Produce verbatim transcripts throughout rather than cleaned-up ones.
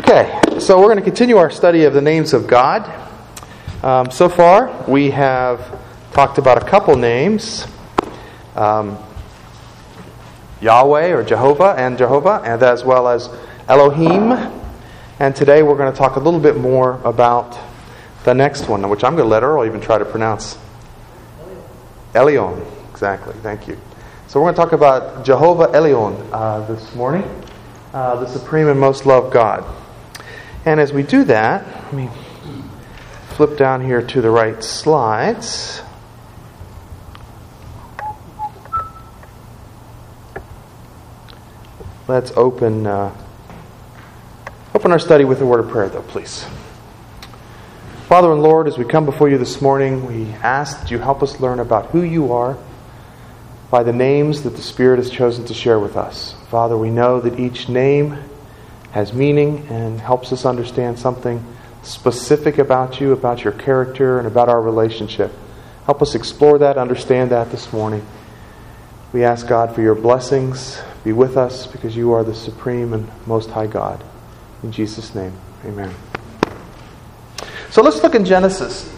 Okay, so we're going to continue our study of the names of God. Um, so far, we have talked about a couple names, um, Yahweh or Jehovah and Jehovah, and as well as Elohim. And today we're going to talk a little bit more about the next one, which I'm going to let Earl even try to pronounce. Elyon. Exactly, thank you. So we're going to talk about Jehovah Elyon uh, this morning, uh, the supreme and most loved God. And as we do that, let me flip down here to the right slides. Let's open uh, open our study with a word of prayer, though, please. Father and Lord, as we come before you this morning, we ask that you help us learn about who you are by the names that the Spirit has chosen to share with us. Father, we know that each name has meaning and helps us understand something specific about you, about your character, and about our relationship. Help us explore that, understand that this morning. We ask God for your blessings. Be with us because you are the supreme and most high God. In Jesus' name, amen. So let's look in Genesis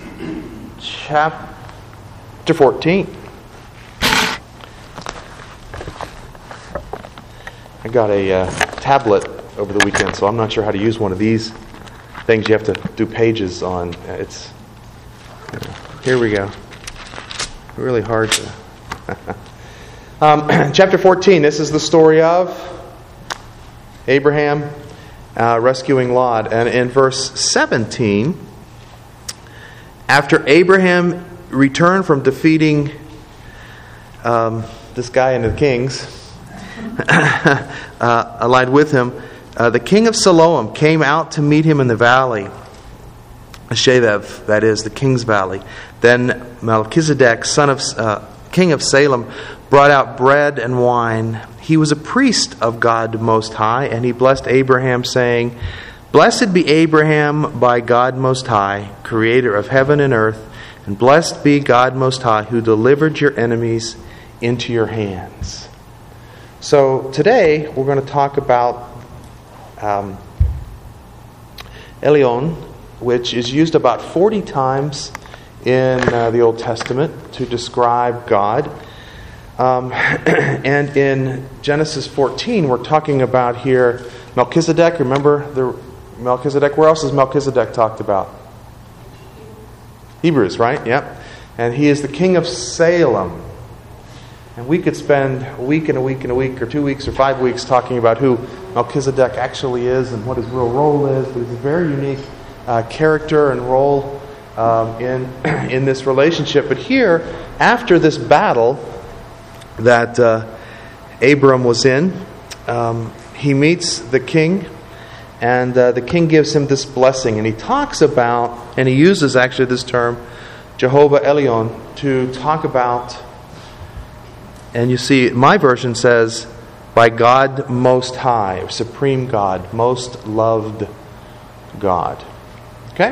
chapter fourteen. I got a uh, tablet over the weekend, so I'm not sure how to use one of these things you have to do pages on. It's you know, here we go. Really hard to. um, chapter fourteen. This is the story of Abraham uh, rescuing Lot, and in verse seventeen, after Abraham returned from defeating um, this guy and the kings, uh, allied with him. Uh, the king of Siloam came out to meet him in the valley, Shevev, that is, the king's valley. Then Melchizedek, son of uh, king of Salem, brought out bread and wine. He was a priest of God Most High, and he blessed Abraham, saying, "Blessed be Abraham by God Most High, creator of heaven and earth, and blessed be God Most High, who delivered your enemies into your hands." So today we're going to talk about Um, Elyon, which is used about forty times in uh, the Old Testament to describe God. Um, and in Genesis fourteen, we're talking about here Melchizedek. Remember the Melchizedek? Where else is Melchizedek talked about? Hebrews, right? Yep. And he is the king of Salem. And we could spend a week and a week and a week or two weeks or five weeks talking about who Melchizedek actually is and what his real role is. But he's a very unique uh, character and role um, in, in this relationship. But here, after this battle that uh, Abram was in, um, he meets the king. And uh, the king gives him this blessing. And he talks about, and he uses actually this term, Jehovah Elyon, to talk about. And you see, my version says, by God Most High, or Supreme God, most loved God. Okay?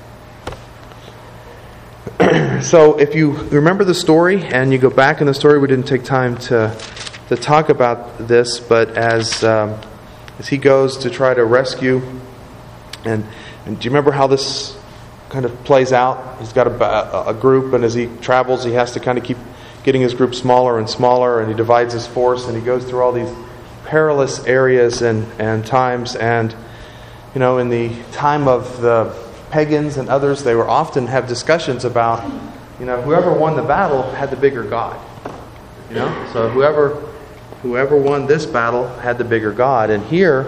So if you remember the story, and you go back in the story, we didn't take time to to talk about this, but as um, as he goes to try to rescue, and, and do you remember how this kind of plays out? He's got a, a group, and as he travels, he has to kind of keep getting his group smaller and smaller, and he divides his force, and he goes through all these perilous areas and, and times. And, you know, in the time of the pagans and others, they would often have discussions about, you know, whoever won the battle had the bigger god. You know, so whoever whoever won this battle had the bigger god. And here,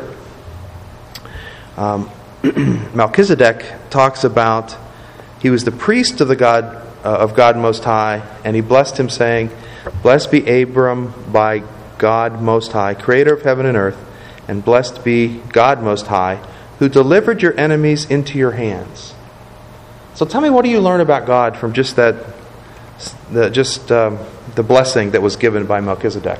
um, Melchizedek talks about he was the priest of the God Uh, of God Most High, and he blessed him, saying, "Blessed be Abram by God Most High, creator of heaven and earth, and blessed be God Most High, who delivered your enemies into your hands." So tell me, what do you learn about God from just that, the, just um, the blessing that was given by Melchizedek?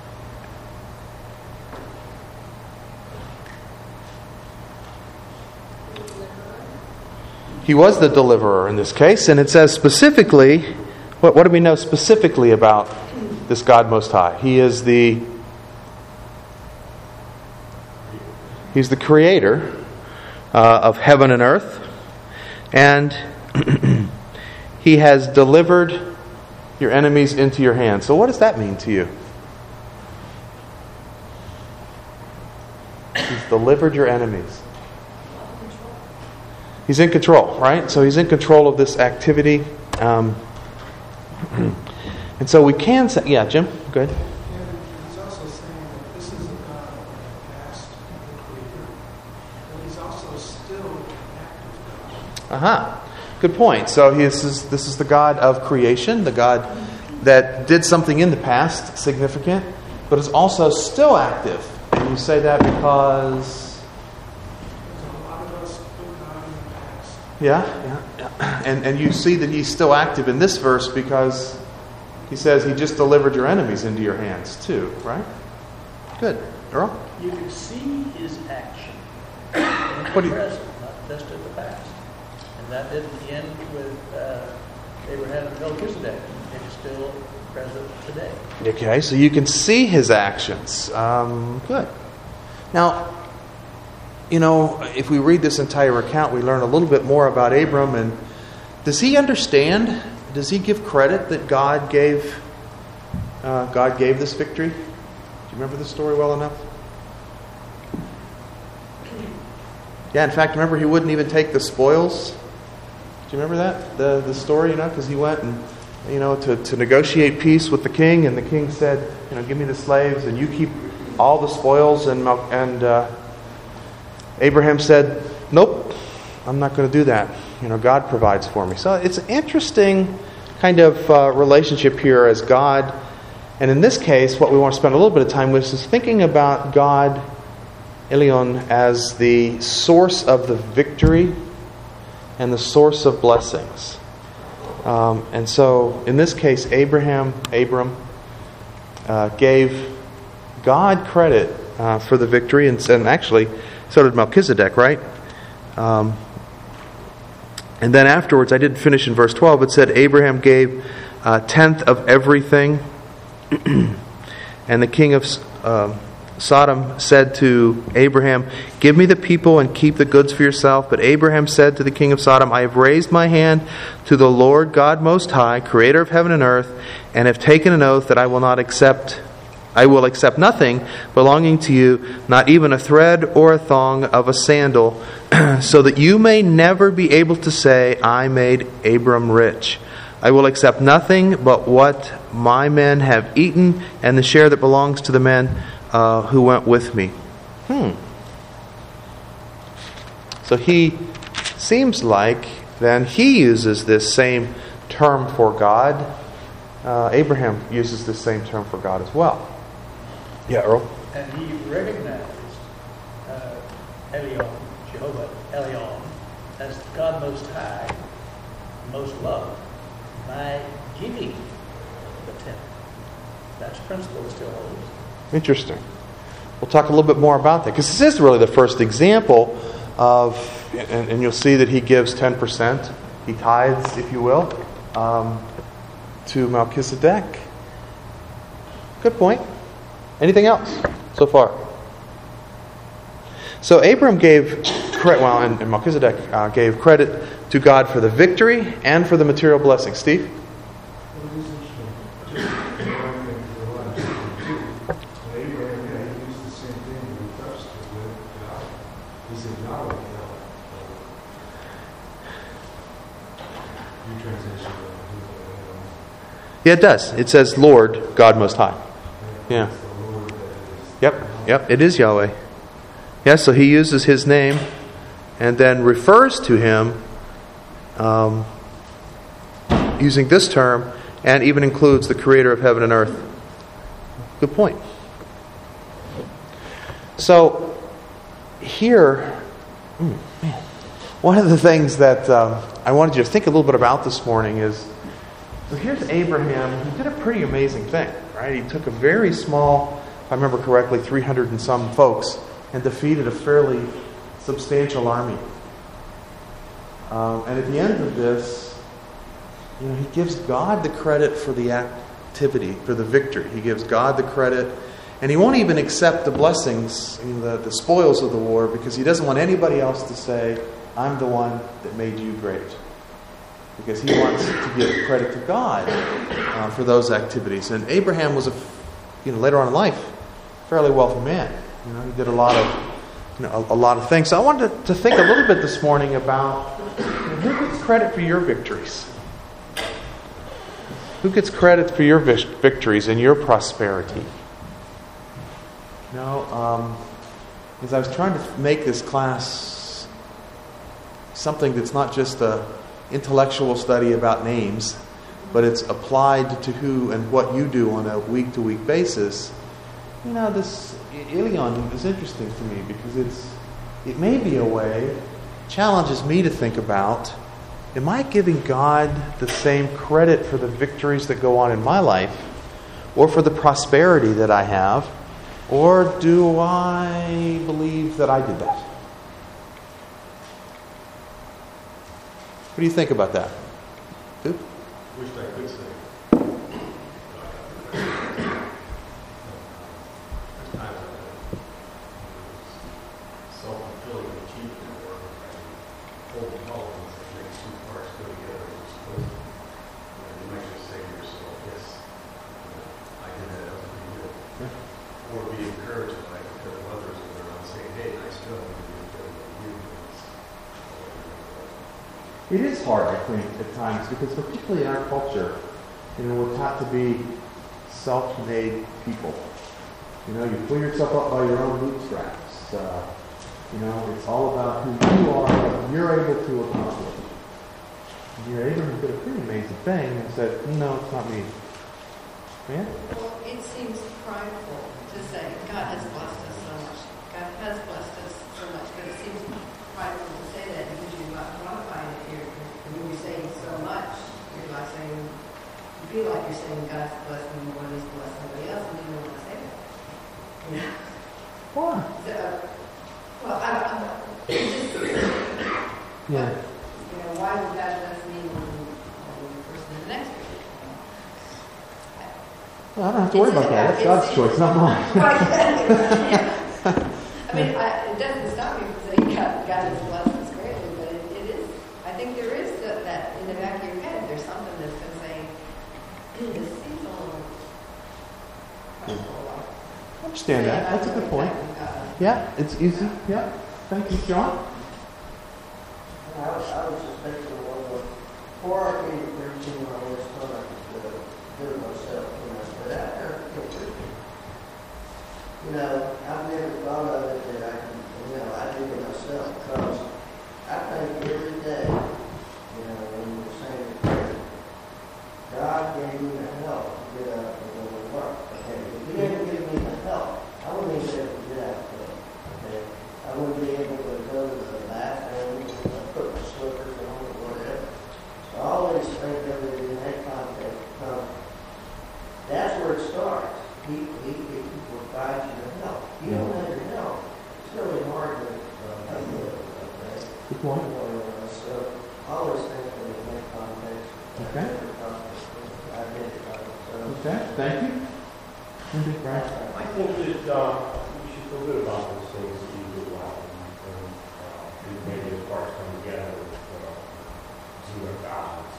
He was the deliverer in this case, and it says specifically, what, what do we know specifically about this God Most High? He is the He's the creator uh, of heaven and earth. And He has delivered your enemies into your hands. So what does that mean to you? He's delivered your enemies. He's in control, right? So He's in control of this activity. Um, and so we can say, yeah, Jim, go ahead. He's also saying that this is a God of the past and the creator, but He's also still an active God. Uh-huh. Good point. So he is, this is the God of creation, the God that did something in the past, significant, but is also still active. And you say that because... There's a lot of us put God in the past. Yeah, yeah, yeah. And, and you see that He's still active in this verse because He says He just delivered your enemies into your hands too, right? Good. Earl? You can see His action in What the do you- present, not just in the past. And that didn't end with uh, Abraham and Melchizedek. It's still present today. Okay, so you can see His actions. Um, good. Now, you know, if we read this entire account, we learn a little bit more about Abram. And does he understand? Does he give credit that God gave uh, God gave this victory? Do you remember the story well enough? Yeah, in fact, remember he wouldn't even take the spoils. Do you remember that the the story? You know, because he went and you know to, to negotiate peace with the king, and the king said, you know, give me the slaves, and you keep all the spoils. And and uh, Abraham said, nope, I'm not going to do that. You know, God provides for me. So it's an interesting kind of uh, relationship here as God. And in this case, what we want to spend a little bit of time with is thinking about God, Elyon, as the source of the victory and the source of blessings. Um, and so, in this case, Abraham, Abram, uh, gave God credit uh, for the victory, and, and actually, so did Melchizedek, right? Um, and then afterwards, I didn't finish in verse twelve, it said Abraham gave a tenth of everything, and the king of uh, Sodom said to Abraham, give me the people and keep the goods for yourself. But Abraham said to the king of Sodom, I have raised my hand to the Lord God Most High, creator of heaven and earth, and have taken an oath that I will not accept, I will accept nothing belonging to you, not even a thread or a thong of a sandal, so that you may never be able to say, I made Abram rich. I will accept nothing but what my men have eaten, and the share that belongs to the men Uh, who went with me. Hmm. So he seems like then he uses this same term for God. Uh, Abraham uses this same term for God as well. Yeah, Earl? And he recognized uh, Elyon, Jehovah Elyon, as God Most High, most loved, by giving the tenth. That's a principle that still holds. Interesting. We'll talk a little bit more about that because this is really the first example of, and, and you'll see that he gives ten percent. He tithes, if you will, um, to Melchizedek. Good point. Anything else so far? So Abram gave credit, well, and, and Melchizedek uh, gave credit to God for the victory and for the material blessing. Steve? Yeah, it does. It says Lord, God Most High. Yeah. Yep, yep, it is Yahweh. Yeah, so he uses his name and then refers to him um, using this term and even includes the creator of heaven and earth. Good point. So, here, mm, man, one of the things that um, I wanted you to think a little bit about this morning is, so here's Abraham. He did a pretty amazing thing, right? He took a very small, if I remember correctly, three hundred and some folks and defeated a fairly substantial army. Um, and at the end of this, you know, he gives God the credit for the activity, for the victory. He gives God the credit, And he won't even accept the blessings, I mean, the, the spoils of the war, because he doesn't want anybody else to say, I'm the one that made you great. Because he wants to give credit to God uh, for those activities. And Abraham was, a, you know, later on in life, fairly wealthy man. You know, he did a lot of, you know, a, a lot of things. So I wanted to, to think a little bit this morning about, you know, who gets credit for your victories? Who gets credit for your victories and your prosperity? You know, um, as I was trying to make this class something that's not just a intellectual study about names, but it's applied to who and what you do on a week-to-week basis, you know, this Ilion is interesting to me because it's it may be a way, challenges me to think about, am I giving God the same credit for the victories that go on in my life or for the prosperity that I have? Or do I believe that I did that? What do you think about that? Who? Wish I could say. Self-fulfilling achievement or holding elements that make two parts go together as opposed to, you know, you might just say to yourself, yes, I did that, that was pretty good. Yeah. Or be encouraged by because of others that are around saying, hey, nice job, you did better than you. It is hard, I think, at times, because particularly in our culture, you know, we're taught to be self-made people. You know, you pull yourself up by your own bootstraps. Uh, you know, it's all about who you are, what you're able to accomplish. And here, Abraham did a pretty amazing thing and said, no, it's not me. Man? Well, it seems prideful to say, God has blessed us so much. God has blessed us so much, but it seems prideful to say that because you're not quantifying it here. When you're saying so much, you're like saying, you feel like you're saying God's blessed me more than He's blessed somebody else, and you don't want to say that. You know? Why? So, well, I don't know. It's just, Yeah. you know, why would God bless me more than the person in the next group? Well, I don't have to worry about that. That's God's choice, not mine. I mean, I, it doesn't stop me from saying God, God has blessed us greatly, but it, it is, I think there is that, that in the back of your head, there's something that's going to say, this seems a little prideful. I understand that. That's a good point. Yeah, it's easy. Yeah. Thank you, John. I was, I was just thinking of one of before I came to preaching, I always thought I could uh, do it myself, you know, but after I came preaching, you know, I've never thought of it that I can, you know, I do it myself because I think every day, you know, when you're saying the prayer, God gave me the help to get up and go to work, okay? If He didn't give me the help, I wouldn't even be able to get out of bed, okay? I wouldn't be able to go to the bathroom, put my slippers on or whatever. So I always think of it in that context. Um, that's where it starts. He, he, he provides you the help. You don't have your help. It's really hard to uh, live. Okay? Good point. Uh, so I always think of it in that context. Okay. Identify it. So, Okay. Thank you. Andy, Brian? I think that uh, we should feel good about those things that you do well, and uh, maybe as parts come together with uh, zero balance.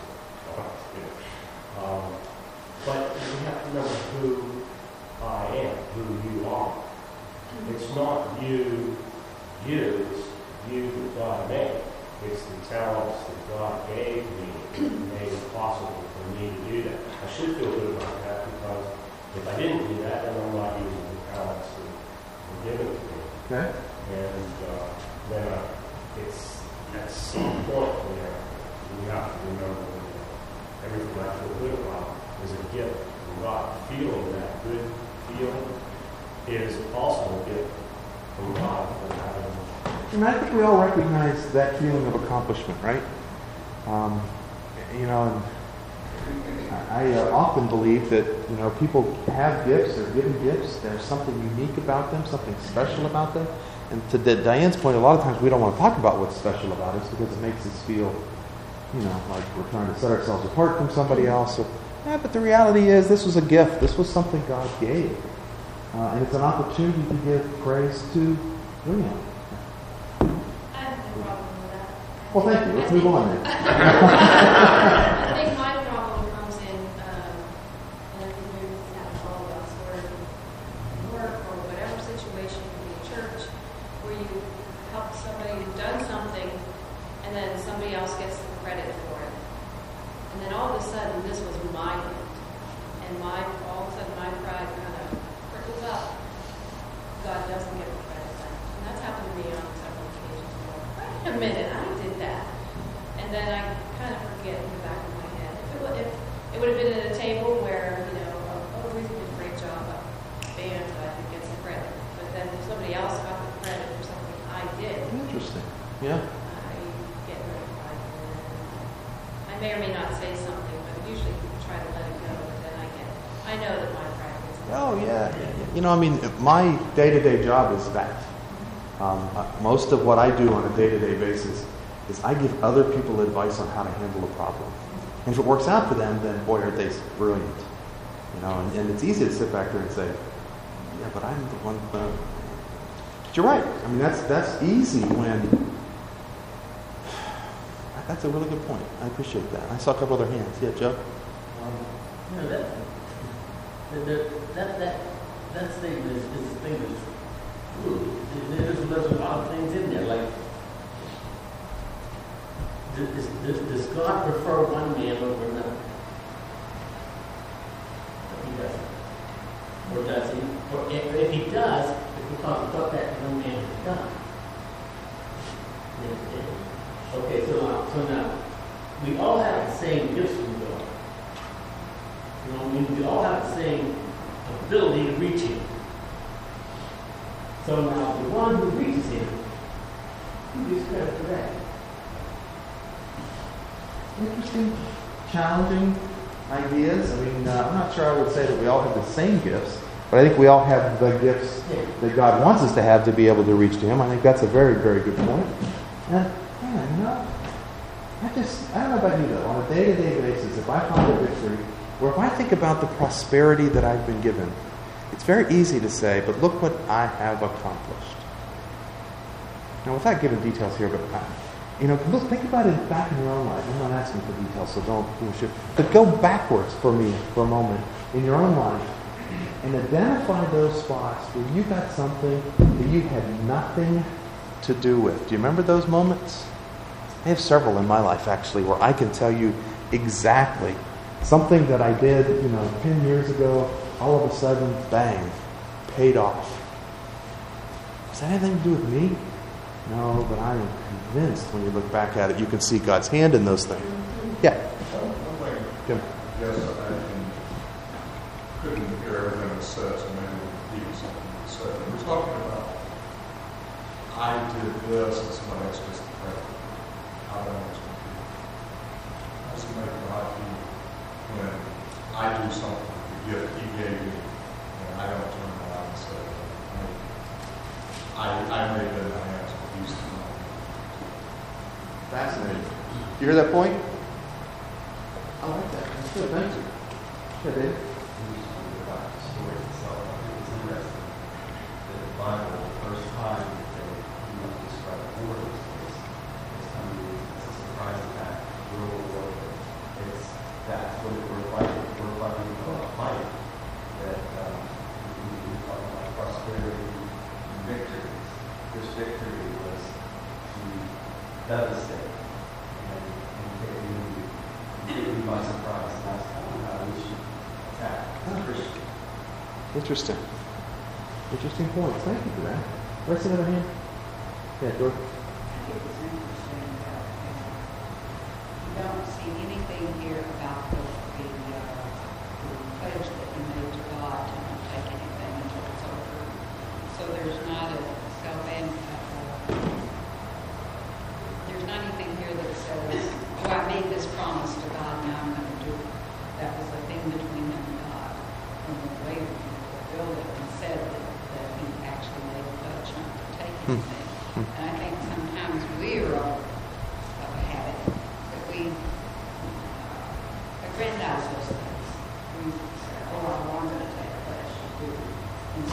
Um, but you have to remember who I am, who you are. It's not you, you, it's you that God made. It's the talents that God gave me that made it possible for me to do that. I should feel good about that because if I didn't do that, then I'm not using the talents that were given to me. Okay. And uh, then uh, it's at some point where we have to remember that everything I feel good about is a gift from God. Feeling that good feeling is also a gift from God for having. And I think we all recognize that feeling of accomplishment, right? Um, you know, and I uh, often believe that, you know, people have gifts, they're given gifts, there's something unique about them, something special about them. And to Diane's point, a lot of times we don't want to talk about what's special about us because it makes us feel, you know, like we're trying to set ourselves apart from somebody else. So, yeah, but the reality is this was a gift. This was something God gave. Uh, and it's an opportunity to give praise to William. I have no problem with that. Well, thank you. Let's move on then. I think my problem comes in, um, and I think maybe this happens to all of us, where in work or whatever situation, in the church, where you help somebody who's done something, and then somebody else gets the credit for it. And then all of a sudden, this was my gift. And my, all of a sudden, my pride kind of prickles up. God doesn't get the credit then. And that's happened to me on several occasions. Wait a minute, I did that. And then I kind of forget in the back of my head. If it, would, if it would have been at a table where, you know, oh, Ruth did a great job, but band, I think gets the credit. But then if somebody else got the credit for something I did, Interesting. Yeah. I get very prideful. I may or may not say something, but usually try to let it go. But then I get, I know that my pride gets. Oh, yeah. yeah, yeah. You know, I mean, my day-to-day job is that. Um, uh, most of what I do on a day-to-day basis is I give other people advice on how to handle a problem. And if it works out for them, then boy, are they brilliant. You know, and, and it's easy to sit back there and say, yeah, but I'm the one. Uh... But you're right. I mean, that's that's easy when. That's a really good point. I appreciate that. I saw a couple other hands. Yeah, Joe. Um, you know, that, that, that, that, that, that statement is, is a thing that's true. There's, there's a lot of things in there. Like, does, does, does God prefer one man over another? He doesn't. Or does he? Or if, if he does, it's because of what that one man has done. Okay, so, uh, so now, we all have the same gifts from God. You know, we, we all have the same ability to reach Him. So now, the one who reaches Him, who gets credit for that? Interesting, challenging ideas. I mean, uh, I'm not sure I would say that we all have the same gifts, but I think we all have the gifts that God wants us to have to be able to reach to Him. I think that's a very, very good point. And, man, you know, I just, I don't know about you though, on a day-to-day basis, if I find a victory, or if I think about the prosperity that I've been given, it's very easy to say, but look what I have accomplished. Now, without giving details here, but I, you know, look, think about it back in your own life. I'm not asking for details, so don't bullshit. But go backwards for me for a moment in your own life and identify those spots where you got something that you had nothing to do with. Do you remember those moments? I have several in my life, actually, where I can tell you exactly something that I did, you know, ten years ago, all of a sudden, bang, paid off. Does that have anything to do with me? No, but I am convinced when you look back at it, you can see God's hand in those things. Yeah. One thing, Jim. yes, I can, couldn't hear everything that was said, so maybe repeat something that was said. We're talking about, I did this, and somebody else gets the credit. How that makes me feel. How does it make God feel when I do something, the gift He gave me, and I don't turn around and say, I, I made that I have to use the money. Fascinating. You hear that point? I like that. That's good. Thank you. Sure, Dave. About the story itself, I think it's interesting that the Bible, the first time that they do not describe borders, is is coming as a surprise attack, guerrilla warfare. It's that's what we're fighting. We're fighting a fight that um, we, we talk about prosperity and victory. This victory was to devastate and, and take you completely by surprise. And that's how we should attack. Christian. Interesting. Interesting point. Thank you for that. Where's the other hand? Yeah, George. I think it's interesting that you don't see anything here about the, the, uh, the pledge that you made to God to not take anything until it's over. So there's not a self and uh, there's not anything here that says, "Oh, I made this promise to God, now I'm going to do it." That was a thing between him and God. And then later he fulfilled it and said that, that he actually made a pledge not to take anything. And I think sometimes we are all of a habit that we uh, aggrandize those things. We say, "Oh, I'm going to take a pledge to do," instead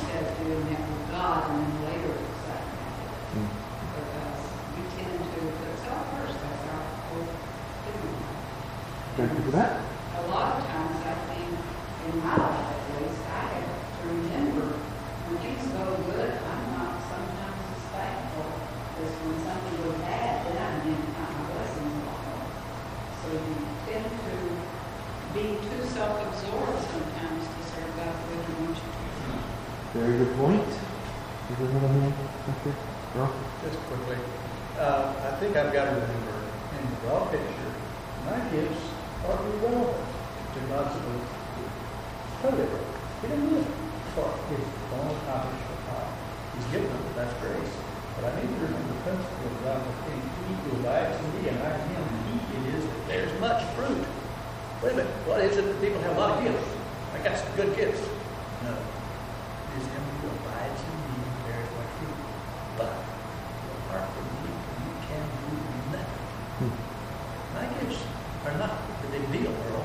doing that with God and then later accepting it. Because we tend to put self first. That's our whole thing. Thank you for that. A lot of times, I think, in my life at least, I have to remember when things go good, I'm not sometimes as thankful as when something goes bad, then I didn't count my blessings along. So you tend to be too self-absorbed sometimes to serve God the way He wants you to. Very good point. Is there another hand? Okay. Earl? Just quickly, uh, I think I've got to remember in the broad picture, my gifts are irrelevant to God's ability to do. Totally irrelevant. He doesn't use them for His own accomplishment. Uh, He's given them, that's grace. But I need to remember the principle of God that He who abides in me and I in Him, He it is that bears much fruit. Wait a minute, what is it that people have a lot of gifts? I got some good gifts. No. It is Him who abides in me and bears much fruit. But apart from me, you can do nothing. Hmm. My gifts are not the big deal, Earl.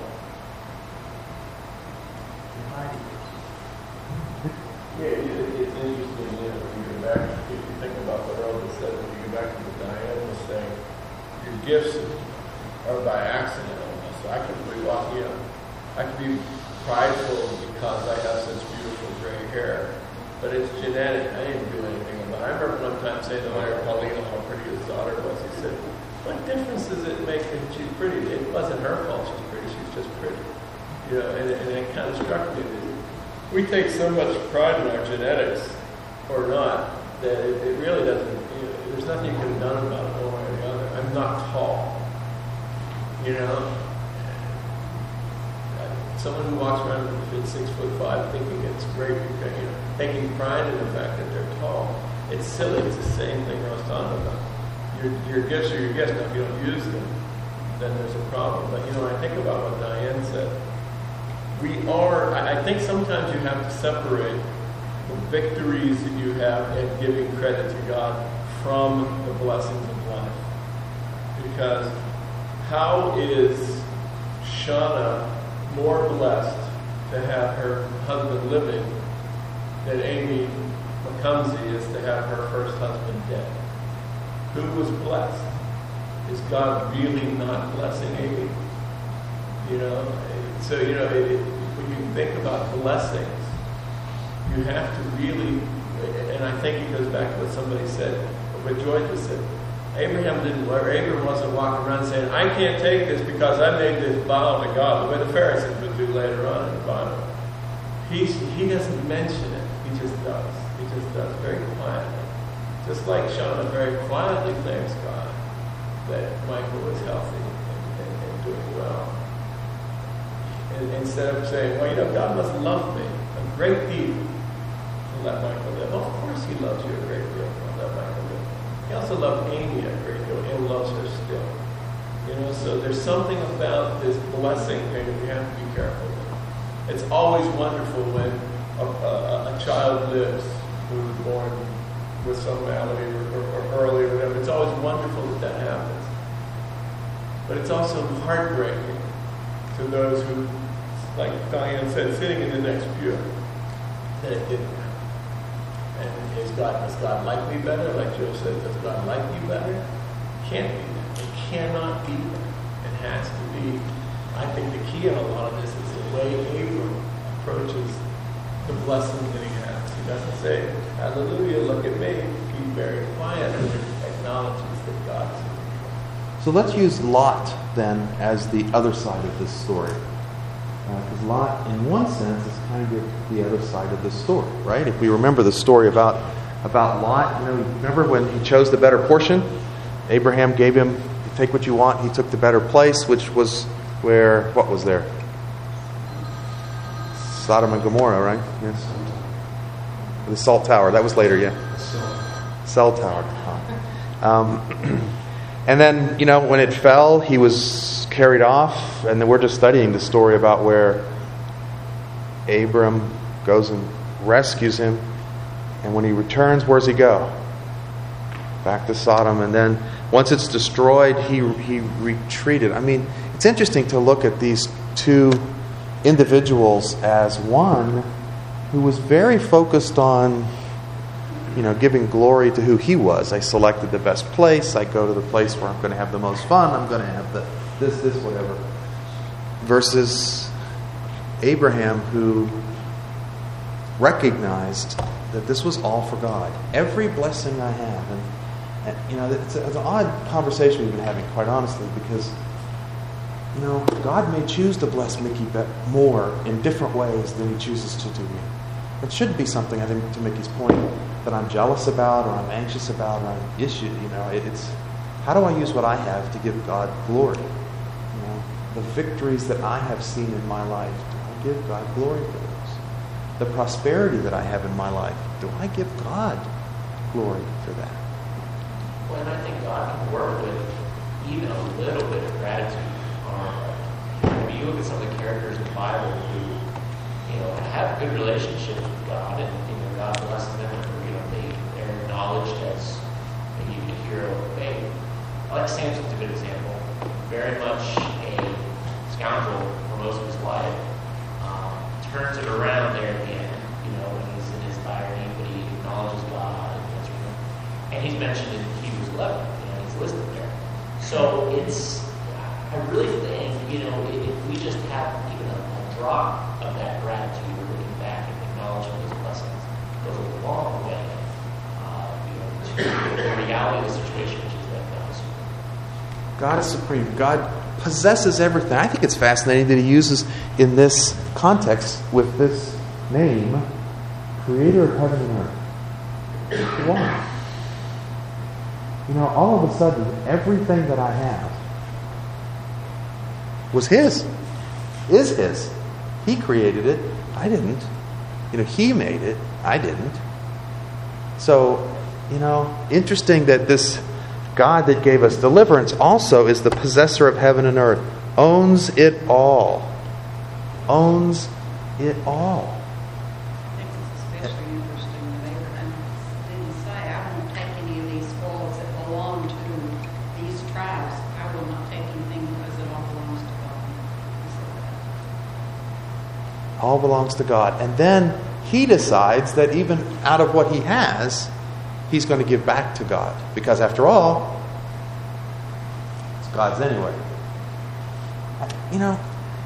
They're mighty gifts. Yeah, it, it's interesting, you know, when you go back, if you think about what Earl just said, when you go back to what Diane was saying, your gifts are by accident almost. I could be walking, you know, I could be prideful because I have such beautiful gray hair, but it's genetic. I didn't do anything about it. I remember one time saying to my daughter, Paulina, how pretty his daughter was. He said, what difference does it make that she's pretty? It wasn't her fault she's pretty, she's just pretty. You know, and, and it kind of struck me that we take so much pride in our genetics, or not, that it, it really doesn't, you know, there's nothing you could have done about it one way or the other. I'm not tall. You know? Someone who walks around at six foot five thinking it's great, because, you know, taking pride in the fact that they're tall. It's silly. It's the same thing I was talking about. Your, your gifts are your gifts. Now, if you don't use them, then there's a problem. But, you know, I think about what Diane said. We are, I think sometimes you have to separate the victories that you have and giving credit to God from the blessings of life. Because how is Shauna more blessed to have her husband living than Amy McCumsey is to have her first husband dead? Who was blessed? Is God really not blessing Amy? You know, so, you know, it, when you think about blessings, you have to really, and I think it goes back to what somebody said, what Joy just said. Abraham didn't, or Abraham wasn't walking around saying, I can't take this because I made this vow to God, the way the Pharisees would do later on in the Bible. He's, he doesn't mention it, he just does. He just does very quietly. Just like Shauna very quietly thanks God that Michael was healthy and, and, and doing well. And instead of saying, well, you know, God must love me a great deal to let Michael live. Well, of course he loves you a great deal to let Michael live. He also loved Amy a great deal and loves her still. You know, so there's something about this blessing thing that we have to be careful with. It's always wonderful when a, a, a child lives who was born with some malady or, or, or early or whatever. It's always wonderful that that happens. But it's also heartbreaking to those who, like Diane said, sitting in the next pew, that it didn't happen. And is God, does God like me better? Like Joe said, does God like you better? Can't be that. It cannot be that. It has to be. I think the key in a lot of this is the way Abram approaches the blessing that he has. He doesn't say, hallelujah, look at me. He's very quiet and acknowledges that God is in control. So let's use Lot then as the other side of this story. Because uh, Lot, in one sense, is kind of the other side of the story, right? If we remember the story about, about Lot, you know, remember when he chose the better portion? Abraham gave him, take what you want. He took the better place, which was where, what was there? Sodom and Gomorrah, right? Yes. The salt tower. That was later, yeah. Cell tower. Um, and then, you know, when it fell, he was carried off. And then we're just studying the story about where Abram goes and rescues him. And when he returns, where does he go? Back to Sodom. And then once it's destroyed, he he retreated. I mean, it's interesting to look at these two individuals as one who was very focused on, you know, giving glory to who he was. I selected the best place. I go to the place where I'm going to have the most fun. I'm going to have the this, this, whatever. Versus Abraham, who recognized that this was all for God. Every blessing I have. And, and you know, it's, a, it's an odd conversation we've been having, quite honestly, because, you know, God may choose to bless Mickey more in different ways than he chooses to do me. It shouldn't be something, I think, to Mickey's point, that I'm jealous about or I'm anxious about or I'm issued. You know, it, it's how do I use what I have to give God glory? You know, the victories that I have seen in my life, do I give God glory for those? The prosperity that I have in my life, do I give God glory for that? Well, and I think God can work with even a little bit of gratitude on our part. I mean, you look at some of the characters in the Bible who, you know, have a good relationship with God, and you know, God blesses them, and you know, they they're acknowledged as maybe even a hero of faith. I like Samson's a good example. Very much a scoundrel for most of his life. Um, turns it around there at the end, you know, when he's in his tyranny, but he acknowledges God, and, and he's mentioned in Hebrews eleven. You know, he's listed there. So it's, I really think, you know, if we just have even a, a drop of that gratitude, or looking back and acknowledging those blessings, goes a long way, uh, you know, to the reality of the situation, which is that God is supreme. God is supreme. God possesses everything. I think it's fascinating that he uses in this context with this name, Creator of heaven and earth. Why? You know, all of a sudden, everything that I have was his, is his. He created it. I didn't. You know, he made it. I didn't. So, you know, interesting that this God that gave us deliverance also is the possessor of heaven and earth. Owns it all. Owns it all. I think it's especially interesting that Abraham didn't say, I won't take any of these spoils that belong to these tribes. I will not take anything because it all belongs to God. He said that. All belongs to God. And then he decides that even out of what he has, he's going to give back to God. Because after all, it's God's anyway. You know,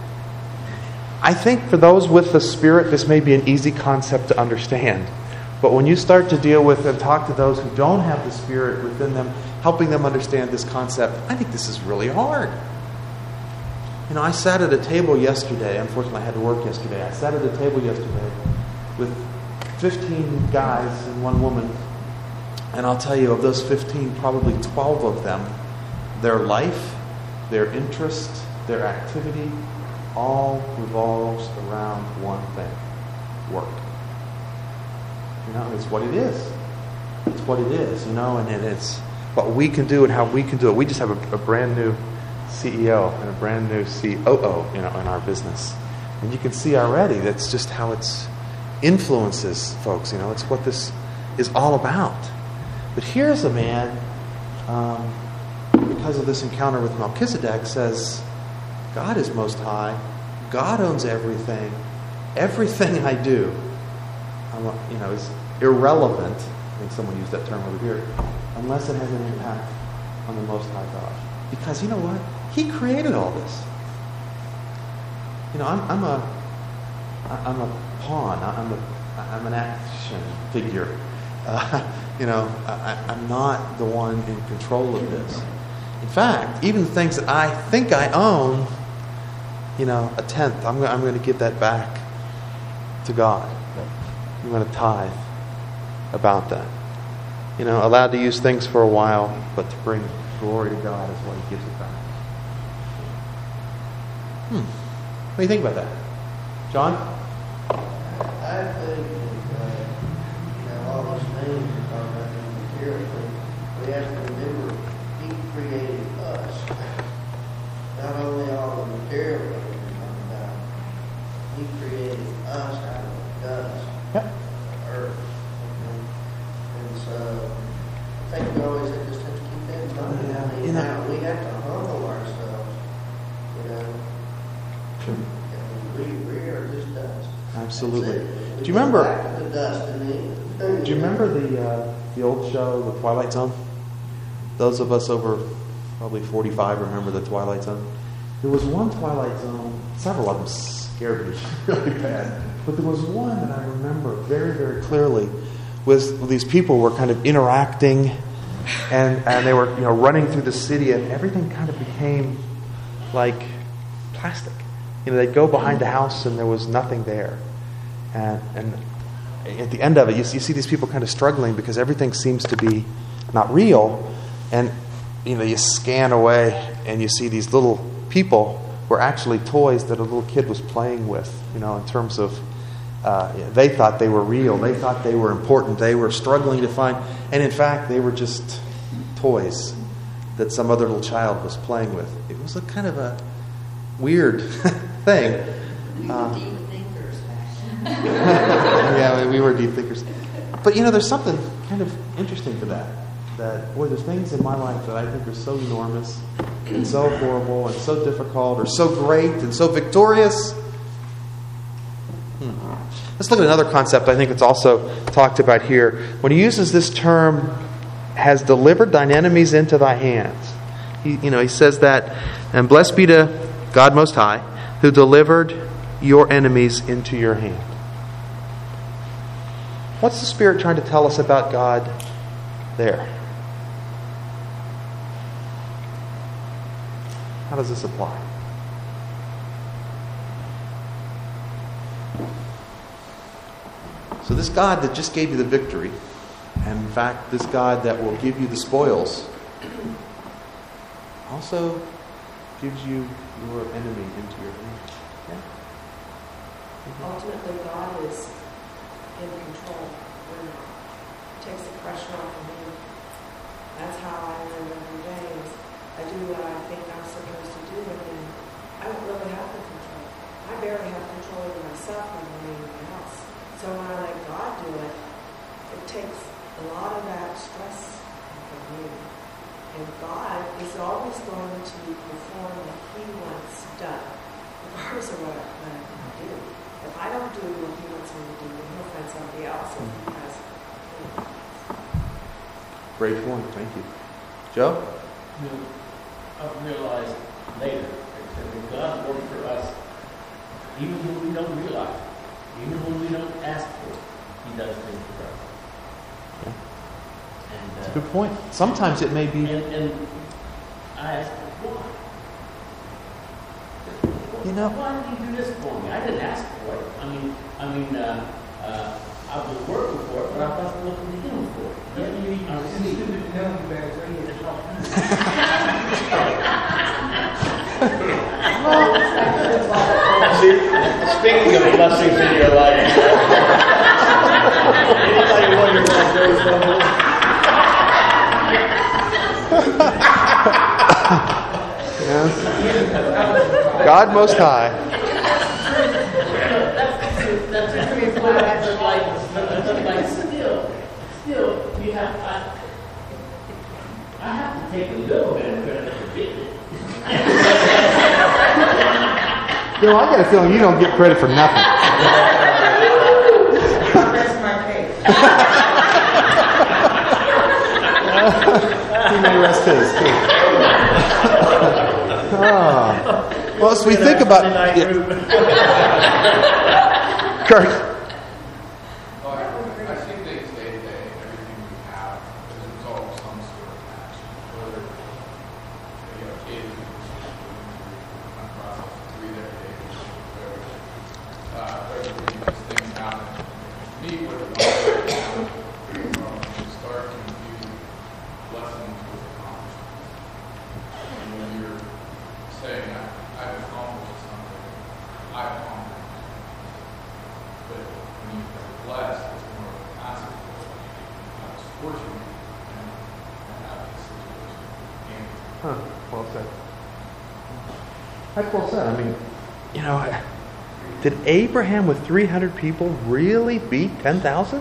I think for those with the Spirit, this may be an easy concept to understand. But when you start to deal with and talk to those who don't have the Spirit within them, helping them understand this concept, I think this is really hard. You know, I sat at a table yesterday. Unfortunately, I had to work yesterday. I sat at a table yesterday with fifteen guys and one woman. And I'll tell you, of those fifteen, probably twelve of them, their life, their interest, their activity, all revolves around one thing: work. You know, it's what it is. It's what it is, you know, and it's what we can do and how we can do it. We just have a, a brand new C E O and a brand new C O O, you know, in our business. And you can see already that's just how it's influences folks, you know, it's what this is all about. But here's a man, um, because of this encounter with Melchizedek, says, God is most high. God owns everything. Everything I do, I'm, you know, is irrelevant. I think someone used that term over here, unless it has an impact on the Most High God. Because you know what? He created all this. You know, I'm, I'm a, I'm a pawn. I'm a, I'm an action figure. Uh, you know, I, I'm not the one in control of this. In fact, even the things that I think I own, you know, a tenth, I'm, I'm going to give that back to God. I'm going to tithe about that. You know, allowed to use things for a while, but to bring glory to God is what He gives it back. Hmm. What do you think about that? John? I think that, uh, you know, all these things we're talking about in the material thing, we have to remember He created us. Not only all the material things we're talking about, He created us out of dust, Yep. earth. Okay? And so I think we always just have to keep that in mind. I mean, You know- now we have to humble ourselves, you know. Sure. And we, we are just dust. Absolutely. That's it. Do you remember? Back to the dust and the- Do you remember the uh, the old show, The Twilight Zone? Those of us over probably forty-five remember The Twilight Zone. There was one Twilight Zone, several of them scared me really bad, but there was one that I remember very, very clearly. Was these people were kind of interacting, and and they were you know running through the city, and everything kind of became like plastic. You know, they'd go behind the house, and there was nothing there, and and. At the end of it, you see, you see these people kind of struggling because everything seems to be not real. And, you know, you scan away and you see these little people were actually toys that a little kid was playing with, you know, in terms of uh, they thought they were real. They thought they were important. They were struggling to find. And, in fact, they were just toys that some other little child was playing with. It was a kind of a weird thing. Uh, yeah, we were deep thinkers. But, you know, there's something kind of interesting to that. That, boy, there's things in my life that I think are so enormous and so horrible and so difficult or so great and so victorious. Hmm. Let's look at another concept I think it's also talked about here. When he uses this term, has delivered thine enemies into thy hands. He, you know, he says that, and blessed be to God Most High, who delivered your enemies into your hand. What's the Spirit trying to tell us about God there? How does this apply? So this God that just gave you the victory, and in fact this God that will give you the spoils, also gives you your enemy into your hand. Yeah? Ultimately, God is in control. We're not. It takes the pressure off of me. That's how I remember James. I do what I think I'm supposed to do, and then I don't really have the control. I barely have control over myself and anyone else. So when I let God do it, it takes a lot of that stress from me. And God is always going to perform what He wants done, regardless of what I plan to do. If I don't do what He wants me to do, then He'll find somebody else if He has. Great point. Thank you. Joe? You know, I've realized later that when God works for us, even when we don't realize it, even when we don't ask for it, He does things for us. Yeah. And, uh, That's a good point. Sometimes it may be. And, and I ask, why? You know, why did He do this for me? I didn't ask for it. I mean, I mean, uh, uh, I was working for it, but I wasn't looking to Him for it. Yeah, you need to see. Speaking of blessings in your life, anybody wonder what those are? Yes. God Most High. That's the reason why that's like, like still, still, you have, I, I have to take a little bit of credit for getting it. You know, I got a feeling you don't get credit for nothing. That's my case. He may rest his, too. Oh. Well, as we think about... Yeah. Kurt. Well, I, I see things day to day, everything we have as a result of some sort of action. Whether, you know, kids in the process of three their days, whatever. Uh, everything, these things happen. To me, what it was, um, you start to view blessings with accomplishments. And when you're saying, I, I've accomplished something, I've accomplished. But when you are blessed, it's more of a passive blessing. I was fortunate and I have this situation. And Huh. Well said. That's well said. I mean, you know, did Abraham with three hundred people really beat ten thousand?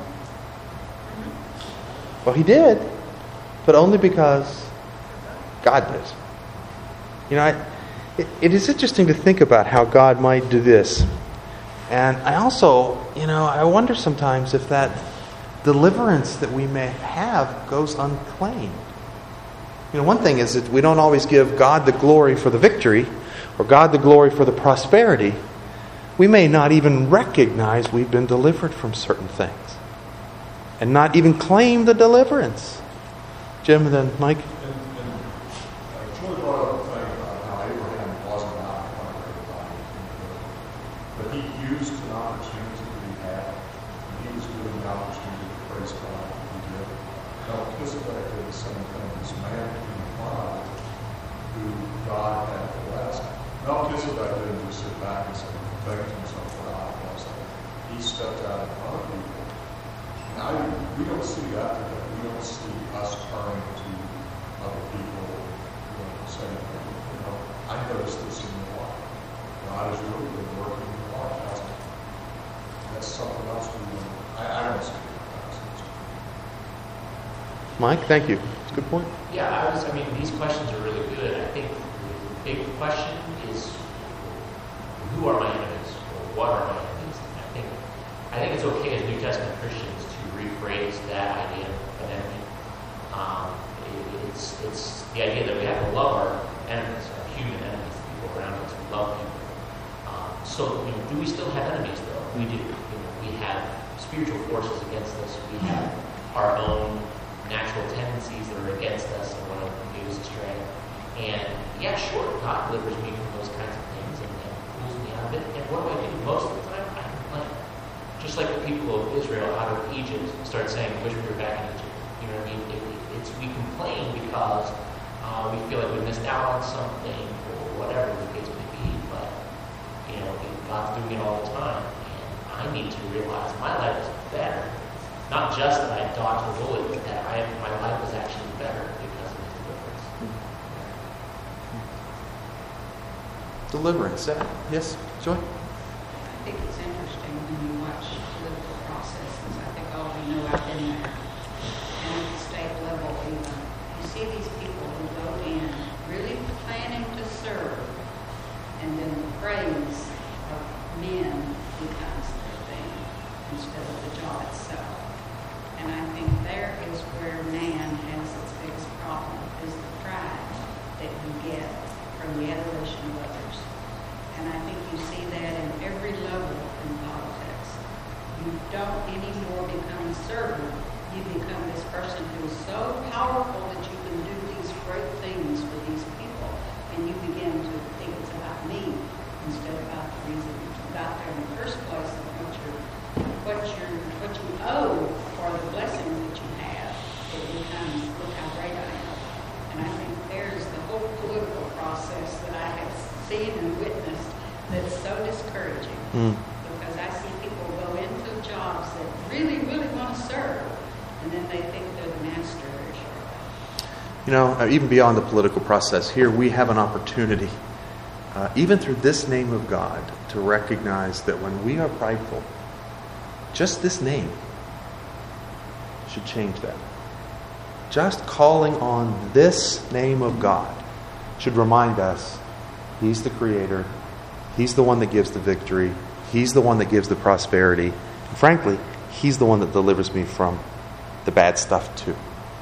Well, he did, but only because God did. You know, I, it, it is interesting to think about how God might do this. And I also, you know, I wonder sometimes if that deliverance that we may have goes unclaimed. You know, one thing is that we don't always give God the glory for the victory or God the glory for the prosperity. We may not even recognize we've been delivered from certain things and not even claim the deliverance. Jim and then Mike. And, and uh, Joy brought up a thing about how Abraham wasn't out in front of everybody, but he used an opportunity that he had, and he was given the opportunity to praise God, and he did. Melchizedek did the same thing. This man in pride who God had blessed. Melchizedek didn't just sit back and say, thank himself for God blessed him. He stepped out in front of people. Now, we don't see that today. We don't see us turning to other people, you know, saying, you know, I noticed this in your life. God has really been working in your life, hasn't he? That's something else we do. I, I don't see it. Mike, thank you. It's a good point. Yeah, I was, I mean, these questions are really good. I think the big question is, who are my enemies? Or what are my enemies? And I think, I think it's okay as New Testament Christians to rephrase that idea of an enemy. Um, it, it's, it's the idea that we have to love our enemies, our human enemies, the people around us. We love people. Um, so, you know, do we still have enemies, though? We do. You know, we have spiritual forces against us. We have our own natural tendencies that are against us and want to lead us astray. And yeah, sure, God delivers me from those kinds of things and, and pulls me out of it. And what do I do? Most of the time, I complain. Just like the people of Israel out of Egypt start saying, "Wish we were back in Egypt." You know what I mean? It, it's we complain because uh, we feel like we missed out on something or whatever the case may be. But you know, God's doing it all the time, and I need to realize my life is better. Not just that I dodged the bullet, but that I, my life is actually better because of His deliverance. Deliverance. Yeah. Yes, Joy? I think it's interesting when you watch political processes. I think all of you know I've been there. And at the state level even. You see these people who go in really planning to serve, and then the praise of men becomes their thing instead of the job itself. And I think there is where man has its biggest problem, is the pride that you get from the adoration of others. And I think you see that in every level in politics. You don't anymore become a servant. You become this person who is so powerful that you can do these great things for these people. And you begin to think it's about me instead of about the reason that you got there in the first place and what you're, what you're, what you owe for the blessings that you have. It becomes, look how great I am. And I think there's the whole political process that I have seen and witnessed that's so discouraging. Mm. Because I see people go into jobs that really, really want to serve, and then they think they're the master very shortly. You know, even beyond the political process, here we have an opportunity, uh, even through this name of God, to recognize that when we are prideful, just this name should change that. Just calling on this name of God should remind us He's the Creator. He's the one that gives the victory. He's the one that gives the prosperity. And frankly, He's the one that delivers me from the bad stuff too.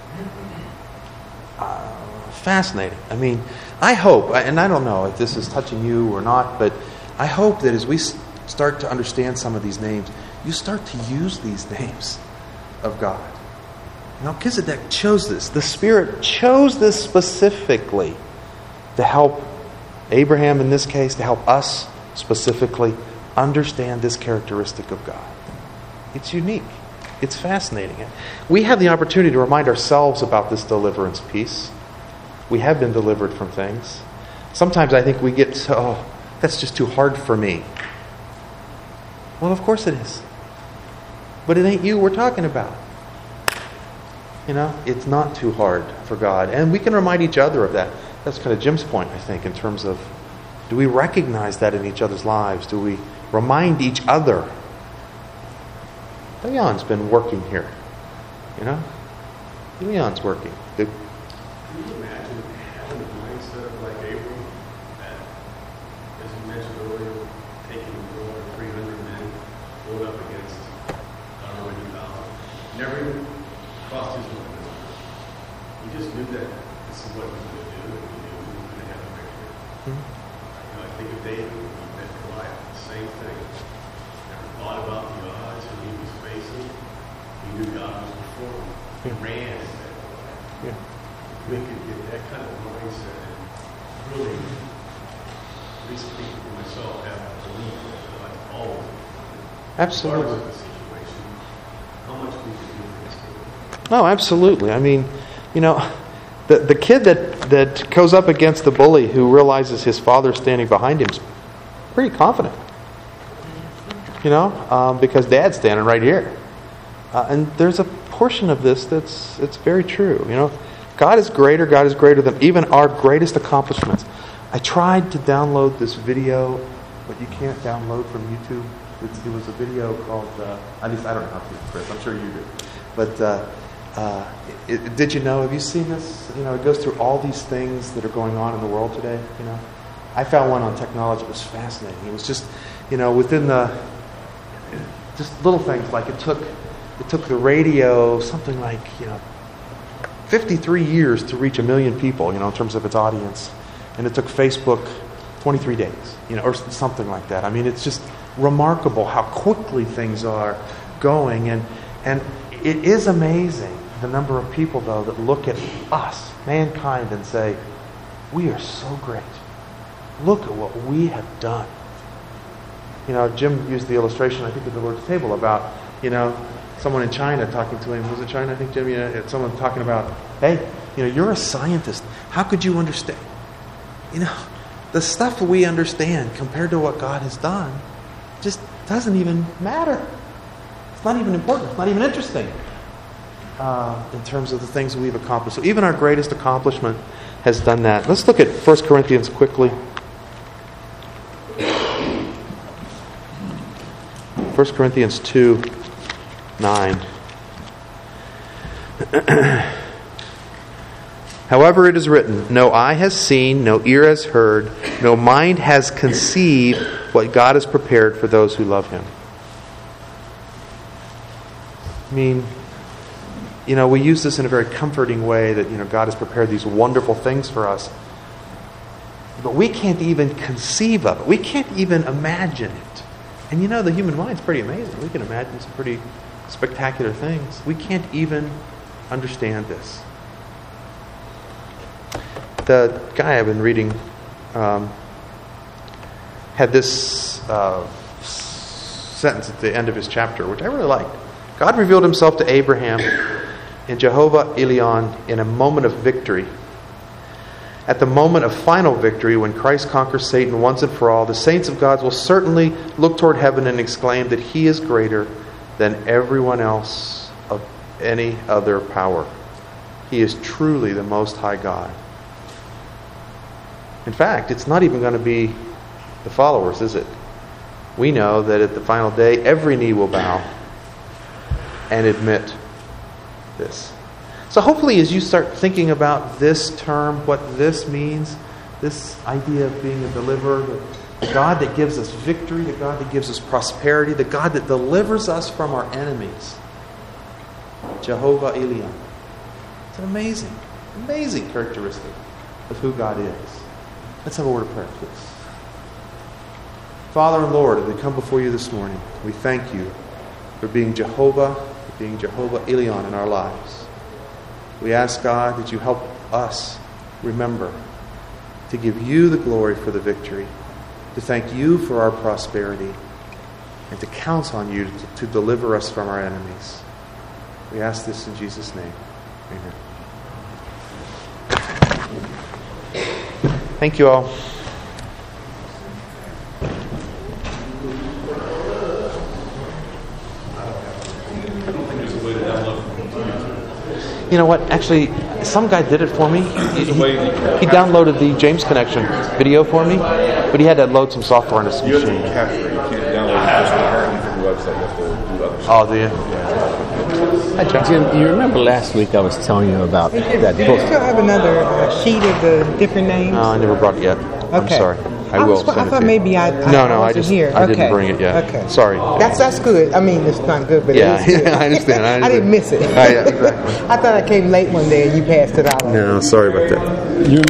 Uh, fascinating. I mean, I hope, and I don't know if this is touching you or not, but I hope that as we start to understand some of these names, you start to use these names of God. Melchizedek chose this. The Spirit chose this specifically to help Abraham, in this case, to help us specifically understand this characteristic of God. It's unique. It's fascinating. We have the opportunity to remind ourselves about this deliverance piece. We have been delivered from things. Sometimes I think we get so, oh, that's just too hard for me. Well, of course it is. But it ain't you we're talking about. You know, it's not too hard for God. And we can remind each other of that. That's kind of Jim's point, I think, in terms of, do we recognize that in each other's lives? Do we remind each other? Leon's been working here. You know? Leon's working. Good. Can you imagine having a mindset like Abram that, as you mentioned earlier, taking over three hundred men knew that this is what he was going to do, and he knew he was going to have a victory. Mm-hmm. You know, I think of David when he met Goliath, the same thing. Never thought about the odds that he was facing. He knew God was before him. He Yeah. ran and met Goliath. Yeah. We could get that kind of mindset and really, at least speak for myself, have a belief that God always, Absolutely. regardless of the situation, how much we can do for this kingdom. No, absolutely. I mean, you know, the the kid that, that goes up against the bully who realizes his father's standing behind him is pretty confident. You know, um, because Dad's standing right here. Uh, and there's a portion of this that's it's very true. You know, God is greater. God is greater than even our greatest accomplishments. I tried to download this video, but you can't download from YouTube. It's, it was a video called, uh, at least I don't know how to, Chris. I'm sure you do. But uh, uh, it, it, did you know, have you seen this? You know, it goes through all these things that are going on in the world today, you know. I found one on technology that was fascinating. It was just, you know, within the, just little things like it took, it took the radio something like, you know, fifty-three years to reach a million people, you know, in terms of its audience. And it took Facebook twenty-three days, you know, or something like that. I mean, it's just remarkable how quickly things are going. And and it is amazing the number of people, though, that look at us, mankind, and say, we are so great. Look at what we have done. You know, Jim used the illustration, I think, at the Lord's table about, you know, someone in China talking to him. Was it China, I think, Jim? You know, someone talking about, hey, you know, you're a scientist. How could you understand? You know, the stuff we understand compared to what God has done just doesn't even matter. It's not even important. It's not even interesting uh, in terms of the things we've accomplished. So even our greatest accomplishment has done that. Let's look at First Corinthians quickly. First Corinthians two, nine. However, it is written, no eye has seen, no ear has heard, no mind has conceived what God has prepared for those who love Him. I mean, you know, we use this in a very comforting way that, you know, God has prepared these wonderful things for us. But we can't even conceive of it. We can't even imagine it. And you know, the human mind's pretty amazing. We can imagine some pretty spectacular things. We can't even understand this. The guy I've been reading um, had this uh, sentence at the end of his chapter, which I really liked. God revealed Himself to Abraham in Jehovah Elion in a moment of victory. At the moment of final victory, when Christ conquers Satan once and for all, the saints of God will certainly look toward heaven and exclaim that He is greater than everyone else of any other power. He is truly the Most High God. In fact, it's not even going to be the followers, is it? We know that at the final day, every knee will bow and admit this. So hopefully as you start thinking about this term, what this means, this idea of being a deliverer, the God that gives us victory, the God that gives us prosperity, the God that delivers us from our enemies, Jehovah Elion. It's an amazing, amazing characteristic of who God is. Let's have a word of prayer, please. Father and Lord, as we come before you this morning, we thank you for being Jehovah, for being Jehovah Elion in our lives. We ask, God, that you help us remember to give you the glory for the victory, to thank you for our prosperity, and to count on you to, to deliver us from our enemies. We ask this in Jesus' name. Amen. Thank you all. You know what? Actually, some guy did it for me. He, he, he downloaded the James Connection video for me, but he had to load some software on his machine. You have to capture it. You can't download it just directly from the website. You have to do other stuff. Oh, do you? Yeah. Hi, John. Jim, you remember last week I was telling you about that Do book? you still have another uh, sheet of the different names? No, I never brought it yet. I'm Okay. sorry. I I will was- I send it thought to you. maybe I- I no, no, I wasn't just here. I didn't Okay. bring it yet. Okay. Sorry. That's that's good. I mean, it's not good, but Yeah, it is good. I understand. I I didn't miss it. Oh, yeah, exactly. I thought I came late one day and you passed it out. No, sorry about that. You